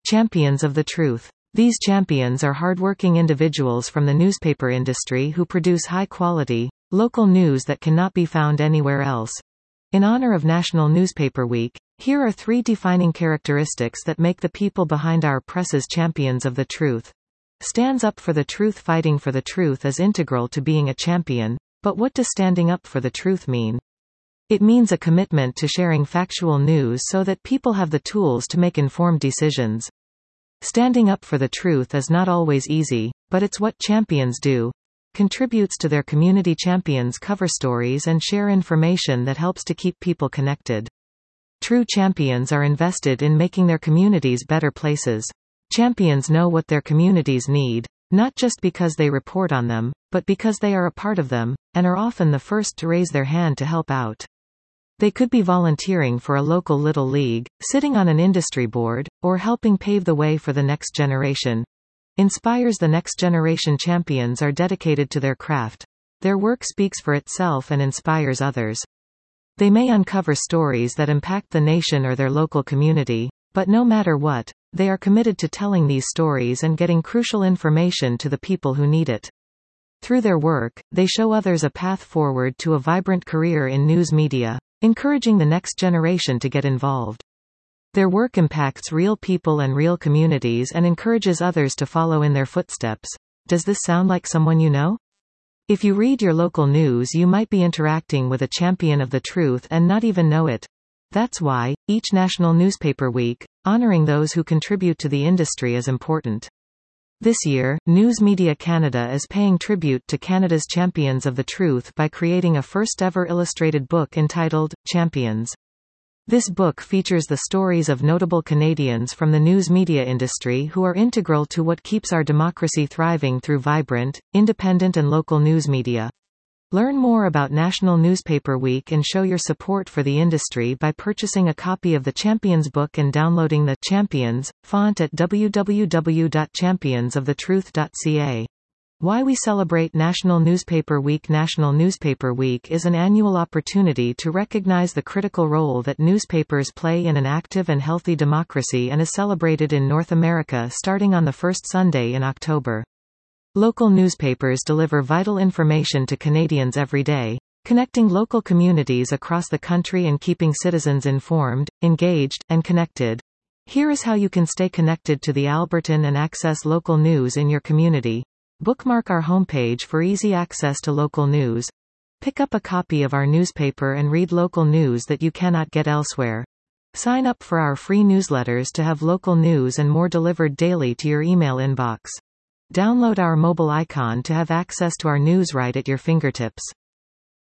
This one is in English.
Champions of the truth. These champions are hardworking individuals from the newspaper industry who produce high-quality, local news that cannot be found anywhere else. In honor of National Newspaper Week, here are 3 defining characteristics that make the people behind our presses champions of the truth. Stands up for the truth. Fighting for the truth is integral to being a champion, but what does standing up for the truth mean? It means a commitment to sharing factual news so that people have the tools to make informed decisions. Standing up for the truth is not always easy, but it's what champions do. Contributes to their community. Champions cover stories and share information that helps to keep people connected. True champions are invested in making their communities better places. Champions know what their communities need, not just because they report on them, but because they are a part of them, and are often the first to raise their hand to help out. They could be volunteering for a local little league, sitting on an industry board, or helping pave the way for the next generation. Inspires the next generation. Champions are dedicated to their craft. Their work speaks for itself and inspires others. They may uncover stories that impact the nation or their local community, but no matter what, they are committed to telling these stories and getting crucial information to the people who need it. Through their work, they show others a path forward to a vibrant career in news media, encouraging the next generation to get involved. Their work impacts real people and real communities and encourages others to follow in their footsteps. Does this sound like someone you know? If you read your local news, you might be interacting with a champion of the truth and not even know it. That's why, each National Newspaper Week, honoring those who contribute to the industry is important. This year, News Media Canada is paying tribute to Canada's Champions of the Truth by creating a first-ever illustrated book entitled, Champions. This book features the stories of notable Canadians from the news media industry who are integral to what keeps our democracy thriving through vibrant, independent and local news media. Learn more about National Newspaper Week and show your support for the industry by purchasing a copy of the Champions book and downloading the Champions font at www.championsofthetruth.ca. Why we celebrate National Newspaper Week. National Newspaper Week is an annual opportunity to recognize the critical role that newspapers play in an active and healthy democracy and is celebrated in North America starting on the first Sunday in October. Local newspapers deliver vital information to Canadians every day, connecting local communities across the country and keeping citizens informed, engaged, and connected. Here is how you can stay connected to the Albertan and access local news in your community. Bookmark our homepage for easy access to local news. Pick up a copy of our newspaper and read local news that you cannot get elsewhere. Sign up for our free newsletters to have local news and more delivered daily to your email inbox. Download our mobile icon to have access to our news right at your fingertips.